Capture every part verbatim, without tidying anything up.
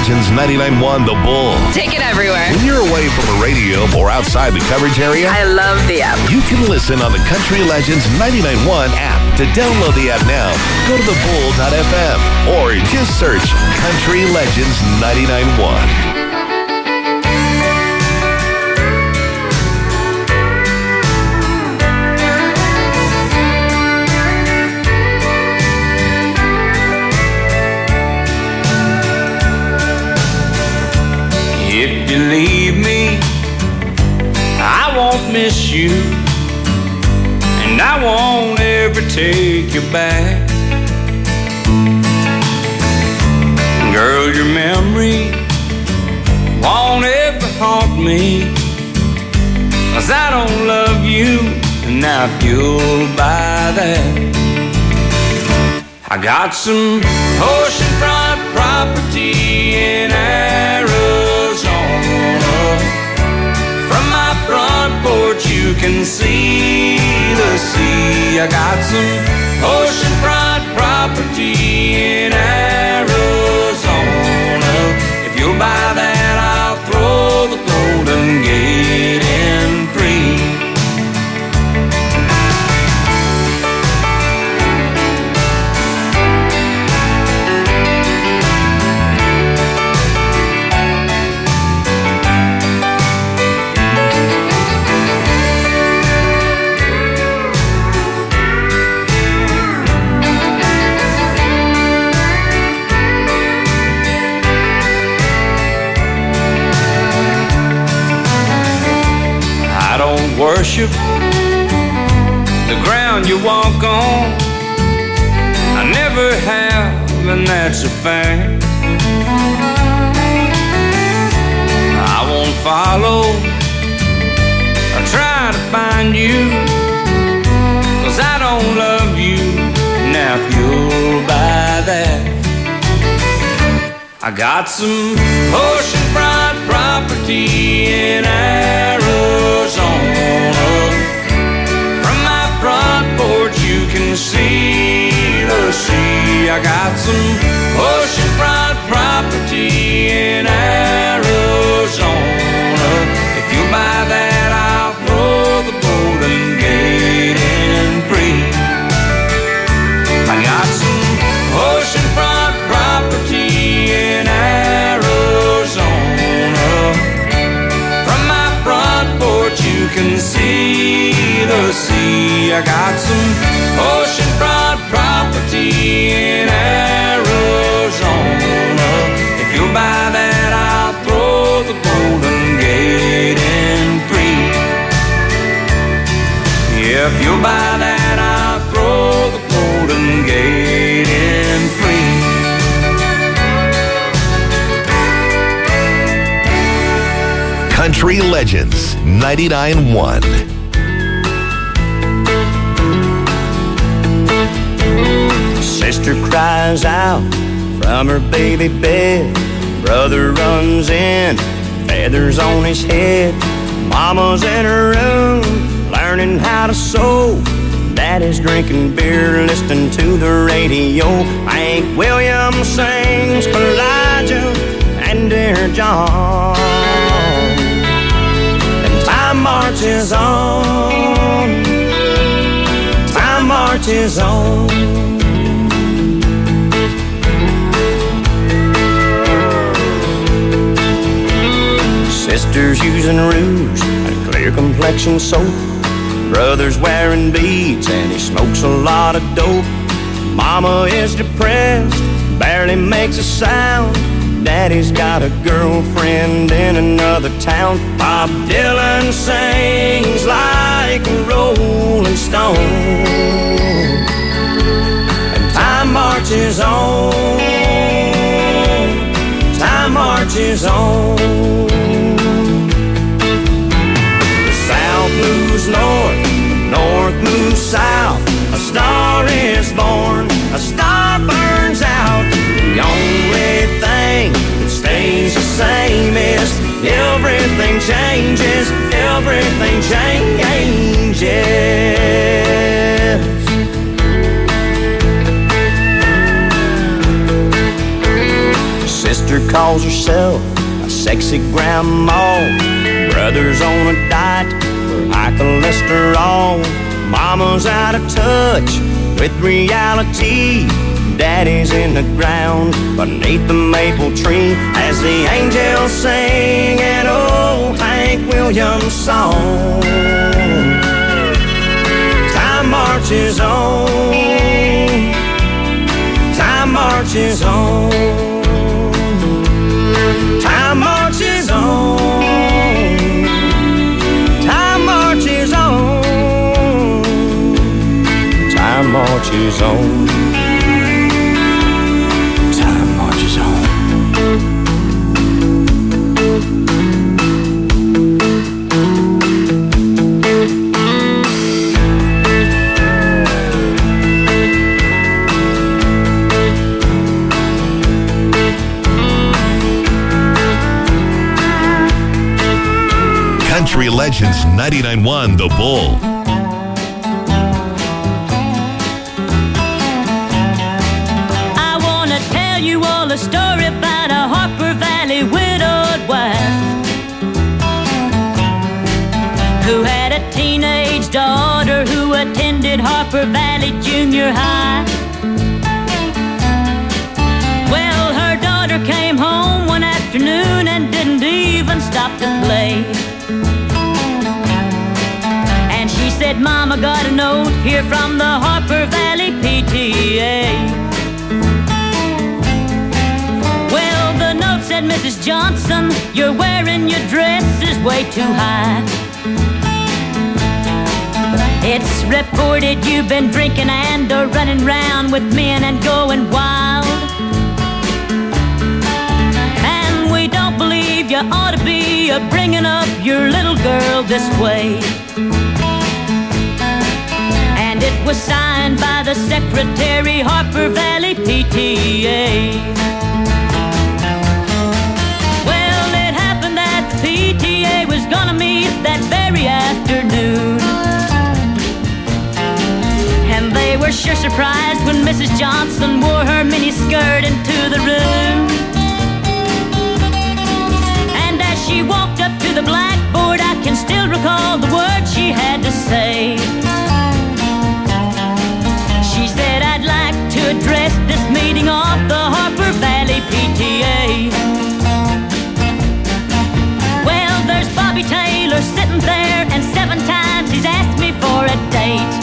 Legends ninety-nine point one The Bull. Take it everywhere. When you're away from a radio or outside the coverage area, I love the app. You can listen on the Country Legends ninety-nine point one app. To download the app now, go to the bull dot f m or just search Country Legends ninety-nine point one. If you leave me, I won't miss you, and I won't ever take you back. Girl, your memory won't ever haunt me, 'cause I don't love you, and I feel by that. I got some oceanfront property in Arizona. From my front porch you can see the sea. I got some oceanfront property in Arizona. If you'll buy that, I'll throw the Golden Gate in free. Worship the ground you walk on. I never have, and that's a fact. I won't follow or try to find you, 'cause I don't love you. Now if you'll buy that, I got some oceanfront property in Arizona. From my front porch you can see the sea. I got some oceanfront property in Arizona. If you buy that, I'll throw the Golden Gate in free. I got some oceanfront property in Arizona. From my front porch you can see the sea. I got some oceanfront property in Arizona. If you'll buy that, I'll throw the Golden Gate in free. If you'll buy that, I'll throw the Golden Gate in free. Country Legends ninety-nine point one. Sister cries out from her baby bed. Brother runs in, feathers on his head. Mama's in her room, learning how to sew. Daddy's drinking beer, listening to the radio. Hank Williams sings Elijah and Dear John. And time marches on, time marches on. Sisters using rouge and clear complexion soap. Brother's wearing beads and he smokes a lot of dope. Mama is depressed, barely makes a sound. Daddy's got a girlfriend in another town. Bob Dylan sings like a rolling stone. And time marches on, time marches on. Moves north, north moves south. A star is born, a star burns out. The only thing that stays the same is everything changes, everything changes. Sister Sister calls herself a sexy grandma. Brother's on a diet for high cholesterol. Mama's out of touch with reality. Daddy's in the ground beneath the maple tree as the angels sing an old Hank Williams song. Time marches on. Time marches on. Time marches on. Time marches on. Time marches on. Time marches on. Country Legends ninety-nine point one The Bull. I want to tell you all a story about a Harper Valley widowed wife who had a teenage daughter who attended Harper Valley Junior High. Well, her daughter came home one afternoon and didn't even stop to play. And she said, Mama, got a note here from the Harper Valley P T A. Well, the note said, Missus Johnson, you're wearing your dress is way too high. It's reported you've been drinking and are running round with men and going wild. And we don't believe you ought to be a bringing up your little girl this way. And it was signed by the secretary, Harper Valley P T A. Well, it happened that the P T A was gonna meet that very afternoon. And they were sure surprised when Missus Johnson wore her miniskirt into the room. And as she walked up to the blackboard, I can still recall the words she had to say. She said, I'd like to address this meeting of the Harper Valley P T A. Well, there's Bobby Taylor sitting there, and seven times he's asked me for a date.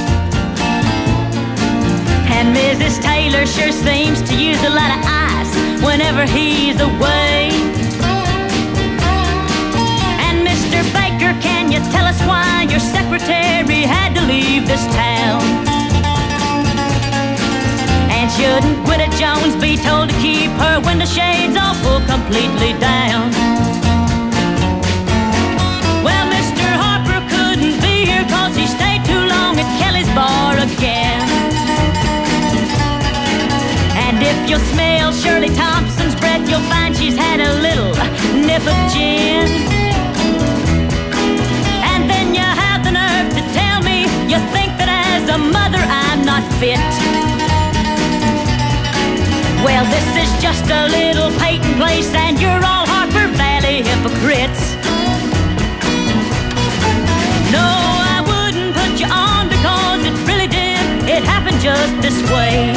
And Missus Taylor sure seems to use a lot of ice whenever he's away. And Mister Baker, can you tell us why your secretary had to leave this town? And shouldn't Gwyneth Jones be told to keep her window shades all pulled completely down? Well, Mister Harper couldn't be here cause he stayed too long at Kelly's bar again. And if you'll smell Shirley Thompson's breath, you'll find she's had a little nip of gin. And then you have the nerve to tell me you think that as a mother I'm not fit. Well, this is just a little Peyton place, and you're all Harper Valley hypocrites. No, I wouldn't put you on because it really did. It happened just this way.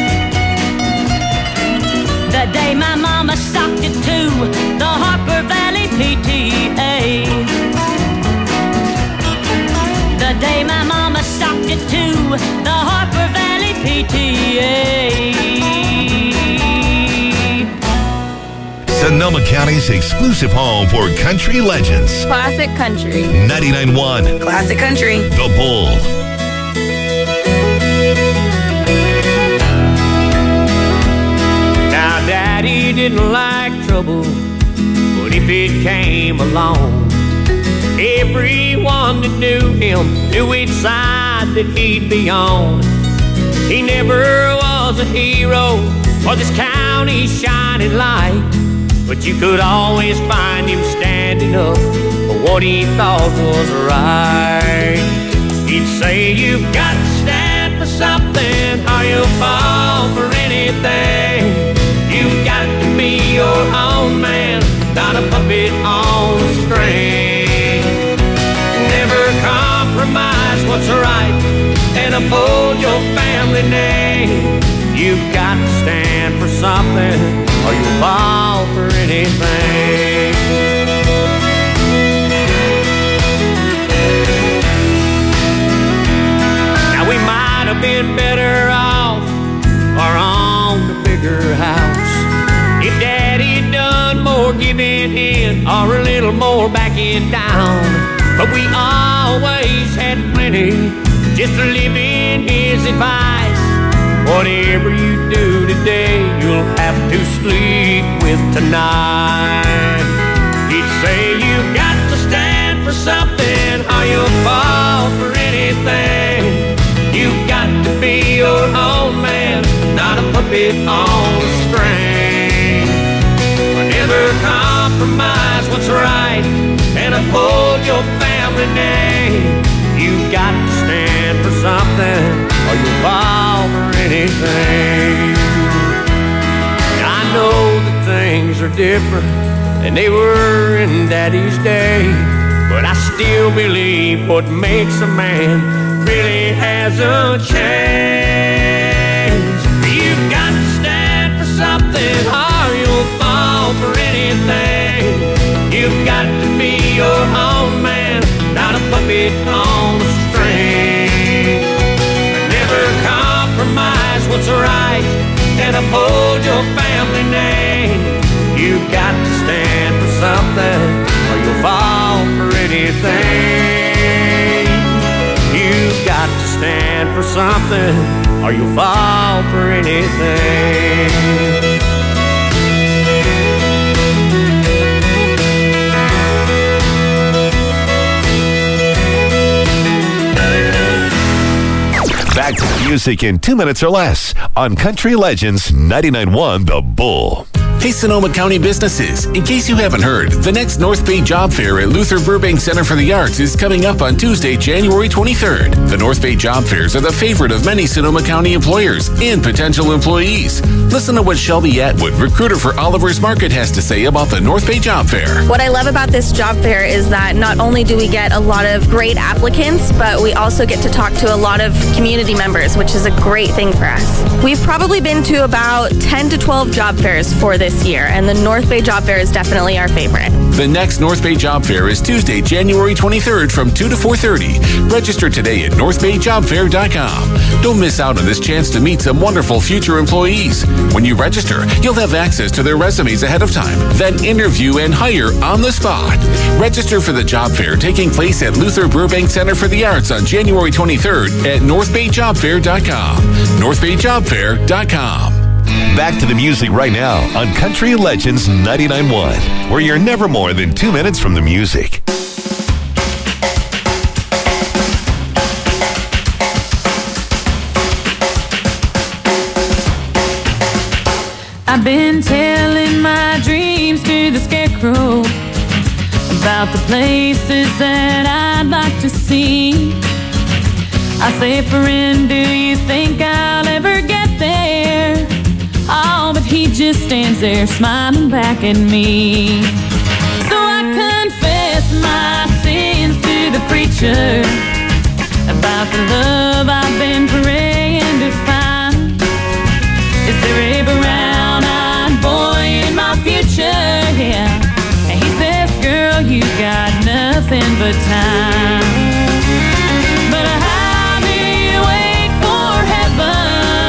The day my mama socked it to the Harper Valley P T A. The day my mama socked it to the Harper Valley P T A. Sonoma County's exclusive home for country legends. Classic country. ninety-nine point one Classic country. The Bull. Now, Daddy didn't like trouble, but if it came along, everyone that knew him knew which side that he'd be on. He never was a hero or this county's shining light, but you could always find him standing up for what he thought was right. He'd say, you've got to stand for something or you'll fall for anything. You've got to be your and uphold your family name. You've got to stand for something, or you'll fall for anything. Now we might have been better off or on the bigger house if Daddy done more giving in or a little more backing down. But we always had plenty just to live in his advice. Whatever you do today, you'll have to sleep with tonight. He'd say you've got to stand for something or you'll fall for anything. You've got to be your own man, not a puppet on a string. Never compromise what's right and uphold your family name. You've got to stand for something or you'll fall for anything. I know that things are different than they were in Daddy's day, but I still believe what makes a man really hasn't changed. You've got to stand for something or you'll fall for anything. You've got to be your own man, not a puppet on a string. Never compromise what's right and uphold your family name. You've got to stand for something or you'll fall for anything. You've got to stand for something or you'll fall for anything. Back to the music in two minutes or less on Country Legends ninety-nine point one The Bull. Hey, Sonoma County businesses, in case you haven't heard, the next North Bay Job Fair at Luther Burbank Center for the Arts is coming up on Tuesday, January twenty-third. The North Bay Job Fairs are the favorite of many Sonoma County employers and potential employees. Listen to what Shelby Atwood, recruiter for Oliver's Market, has to say about the North Bay Job Fair. What I love about this job fair is that not only do we get a lot of great applicants, but we also get to talk to a lot of community members, which is a great thing for us. We've probably been to about ten to twelve job fairs for this year, and the North Bay Job Fair is definitely our favorite. The next North Bay Job Fair is Tuesday, January twenty-third from two to four thirty. Register today at north bay job fair dot com. Don't miss out on this chance to meet some wonderful future employees. When you register, you'll have access to their resumes ahead of time, then interview and hire on the spot. Register for the job fair taking place at Luther Burbank Center for the Arts on January twenty-third at north bay job fair dot com. north bay job fair dot com. Back to the music right now on Country Legends ninety-nine point one, where you're never more than two minutes from the music. I've been telling my dreams to the scarecrow about the places that I'd like to see. I say, friend, do you think I'll ever get there? Oh, but he just stands there smiling back at me. So I confess my sins to the preacher about the love I've been praying to find. Is there a brown-eyed boy in my future? Yeah. And he says, girl, you got nothing but time. But how do you wait for heaven?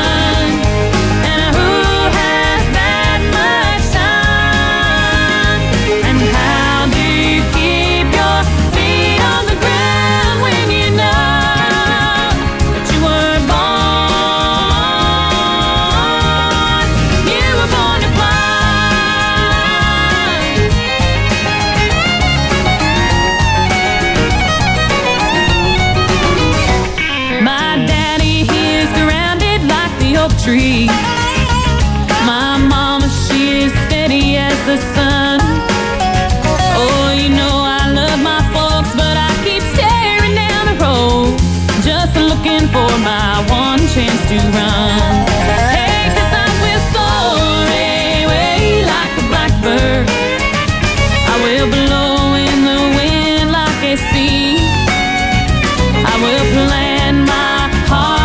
Tree. My mama, she is steady as the sun. Oh, you know I love my folks, but I keep staring down the road, just looking for my one chance to run. Hey, 'cause I will soar away like a blackbird. I will blow in the wind like a sea. I will plant my heart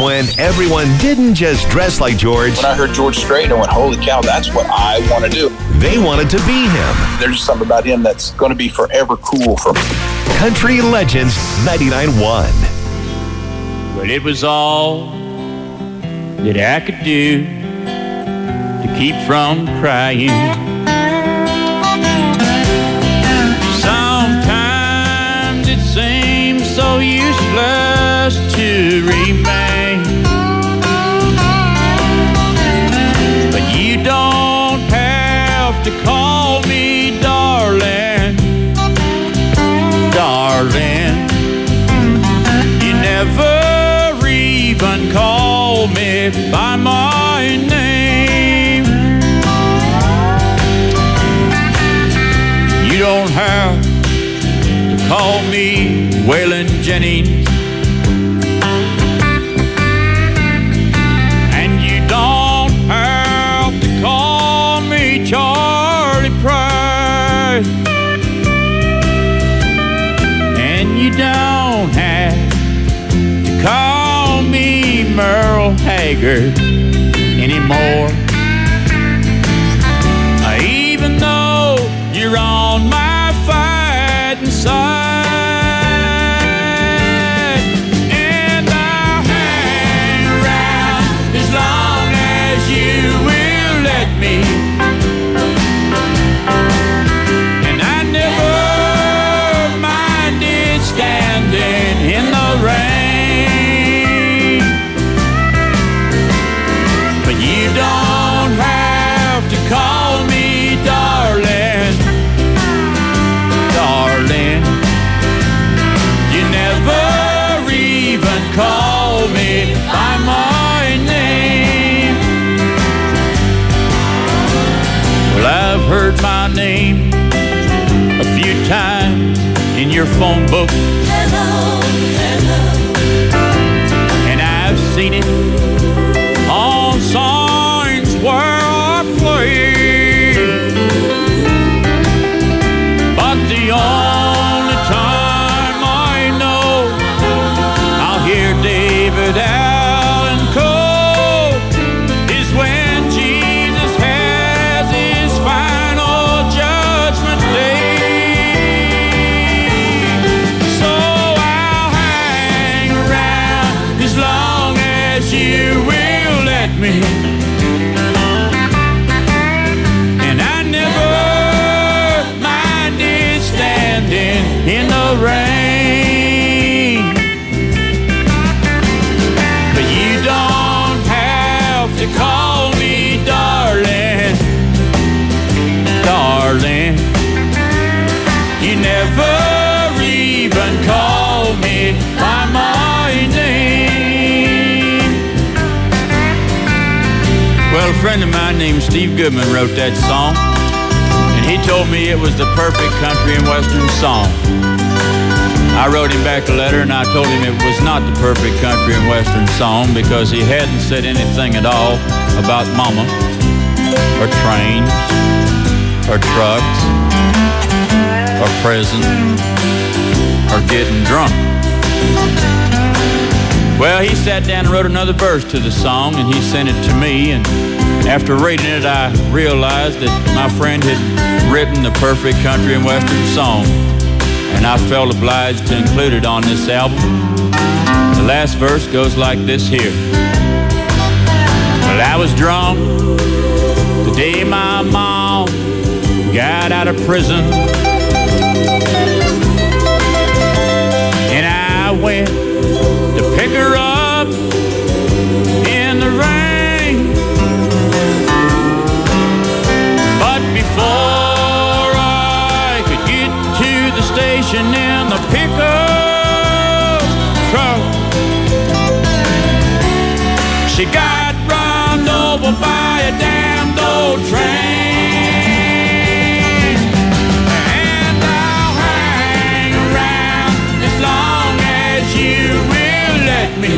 when everyone didn't just dress like George. When I heard George Strait, I went, holy cow, that's what I want to do. They wanted to be him. There's just something about him that's going to be forever cool for me. Country Legends ninety-nine point one. Well, it was all that I could do to keep from crying. Sometimes it seems so useless to remain, but you don't have to call me darling, darling. You never even call me by my name. You don't have to call me Waylon Jennings, and you don't have to call me Charlie Price, and you don't have to call me Merle Haggard anymore. Even though you're on my fighting side, and I'll hang around as long as you will let me. And I never minded standing in the rain, but you don't have to call me darling, darling. You never even call me by my name. Well, I've heard my name a few times in your phone book. Hello, hello. And I've seen it on signs where I play. But the only time I know I'll hear David Allen Coe is when Jesus has his final judgment day. So I'll hang around as long as you will let me. And I never minded standing in the rain, but you don't have to call me darling, darling. You never even call me by my name. Well, a friend of mine named Steve Goodman wrote that song, and he told me it was the perfect country and western song. I wrote him back a letter and I told him it was not the perfect country and western song because he hadn't said anything at all about mama, or trains, or trucks, or prison, or getting drunk. Well, he sat down and wrote another verse to the song, and he sent it to me, and after reading it, I realized that my friend had written the perfect country and western song, and I felt obliged to include it on this album. The last verse goes like this here. Well, I was drunk the day my mom got out of prison, and I went to pick her up in the rain. But before I could get to the station in the pickup truck, she got run over by a damned old train. And I'll hang around as long as you will let me.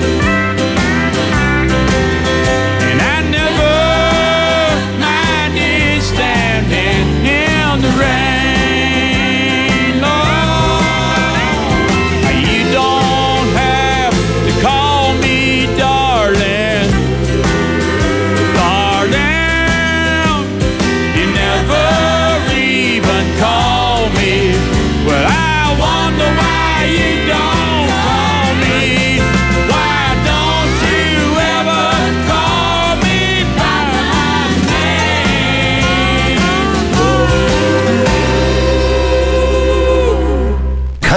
And I never minded standing in the rain. Lord, you don't have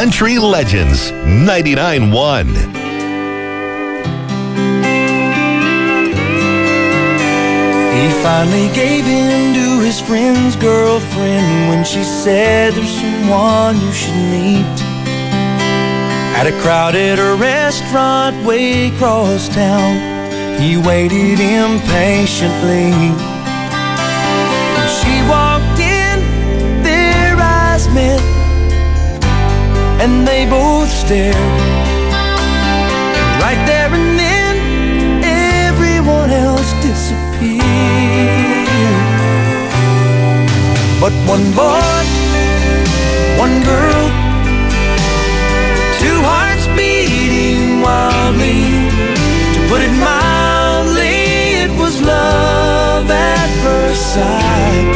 Country Legends ninety-nine point one. He finally gave in to his friend's girlfriend when she said there's someone you should meet. At a crowded restaurant way across town, he waited impatiently. When she walked in, their eyes met, and they both stared. And right there and then, everyone else disappeared. But one boy, one girl, two hearts beating wildly. To put it mildly, it was love at first sight.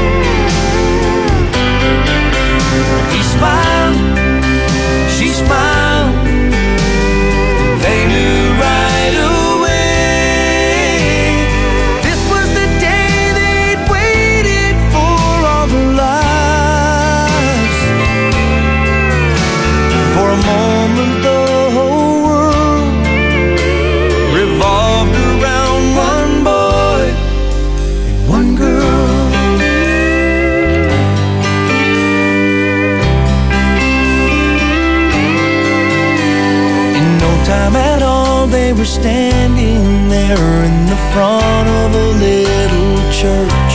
He smiled, she smiled, they knew right away. This was the day they'd waited for all their lives. For a moment the whole world revolved around one boy and one girl. In no time at all they were standing there in the front of a little church,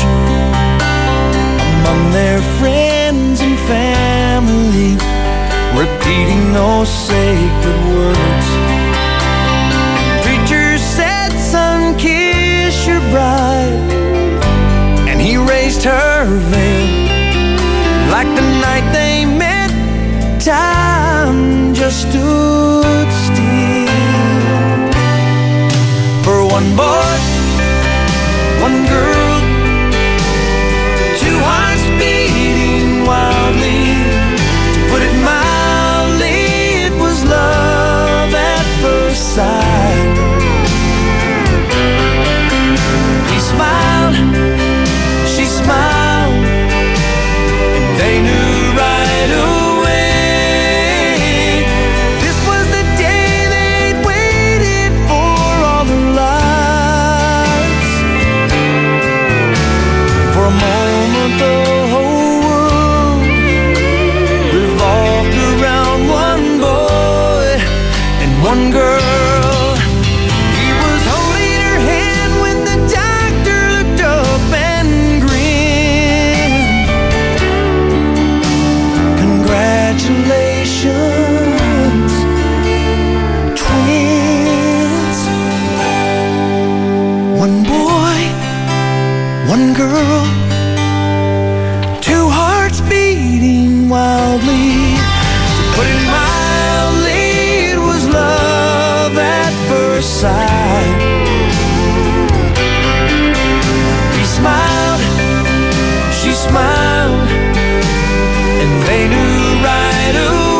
among their friends and family, repeating those sacred words. Preacher said, son, kiss your bride, and he raised her veil. Like the night they met, time just stood still. For one boy, one girl, two hearts beating wildly. To put it mildly, it was love at first sight. He smiled, she smiled, and they knew right away. This was the day they'd waited for all their lives. For a moment the whole world revolved around one boy and one girl. He was holding her hand when the doctor looked up and grinned. Congratulations, twins. One boy, one girl, two hearts beating wildly. To put it mildly, it was love at first sight. He smiled, she smiled, and they knew right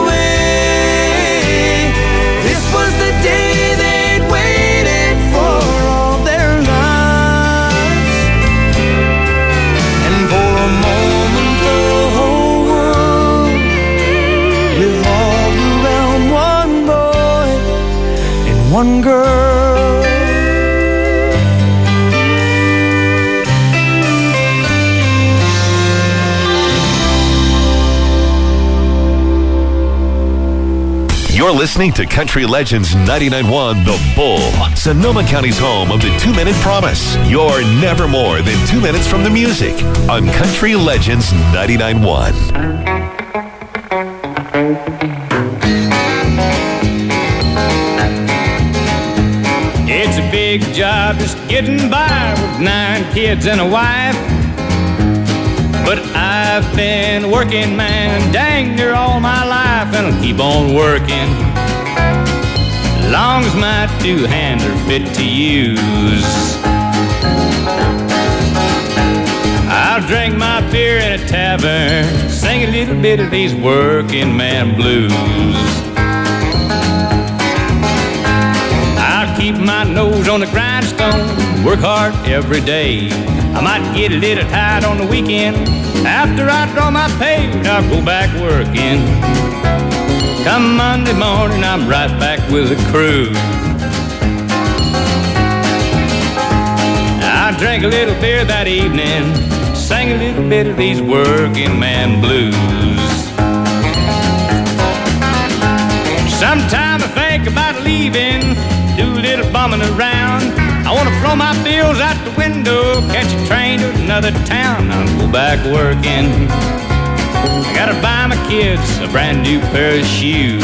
away. This was the day they'd waited for all their lives. And for a moment the whole world revolved around one boy and one girl. You're listening to Country Legends ninety-nine point one The Bull, Sonoma County's home of the two-minute promise. You're never more than two minutes from the music on Country Legends ninety-nine point one. It's a big job just getting by with nine kids and a wife. But I've been working, man, dang near all my life, and I'll keep on working long as my two hands are fit to use. I'll drink my beer in a tavern, sing a little bit of these working man blues. I'll keep my nose on the grindstone, work hard every day. I might get a little tired on the weekend. After I draw my pay, I'll go back working. Come Monday morning, I'm right back with the crew. I drank a little beer that evening, sang a little bit of these working man blues. Sometime I think about leaving, do a little bumming around. I want to throw my bills out the window, catch a train to another town. I'll go back working. I gotta buy my kids a brand new pair of shoes.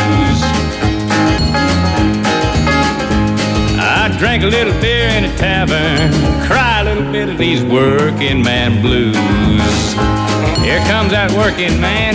I drank a little beer in a tavern, cry a little bit of these working man blues. Here comes that working man.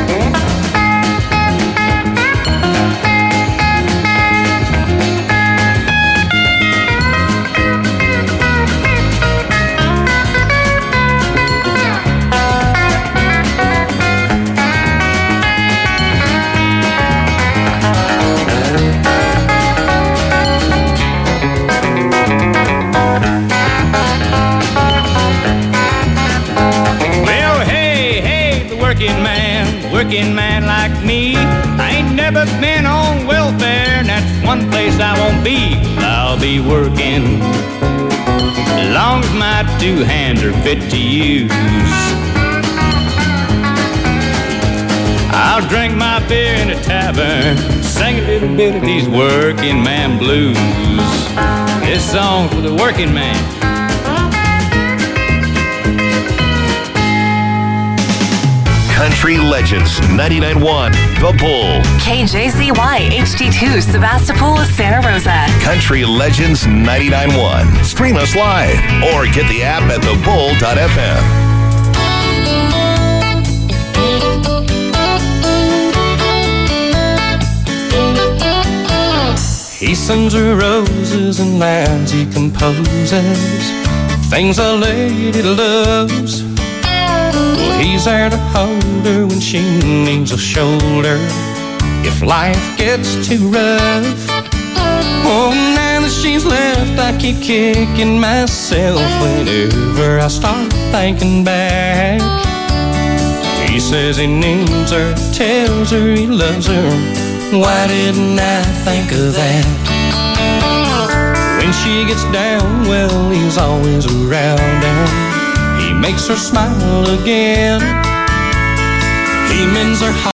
Working man like me, I ain't never been on welfare, and that's one place I won't be. I'll be working as long as my two hands are fit to use. I'll drink my beer in a tavern, sing a little bit of these working man blues. This song's for the working man. Country Legends ninety-nine point one, The Bull. K J Z Y H D two, Sebastopol, Santa Rosa. Country Legends ninety-nine point one. Stream us live or get the app at the bull dot f m. He sends her roses and lines he composes, things a lady loves. Well, he's there to hold her when she needs a shoulder, if life gets too rough. Oh, now that she's left, I keep kicking myself whenever I start thinking back. He says he needs her, tells her he loves her. Why didn't I think of that? When she gets down, well, he's always around and he makes her smile again. He mends her heart.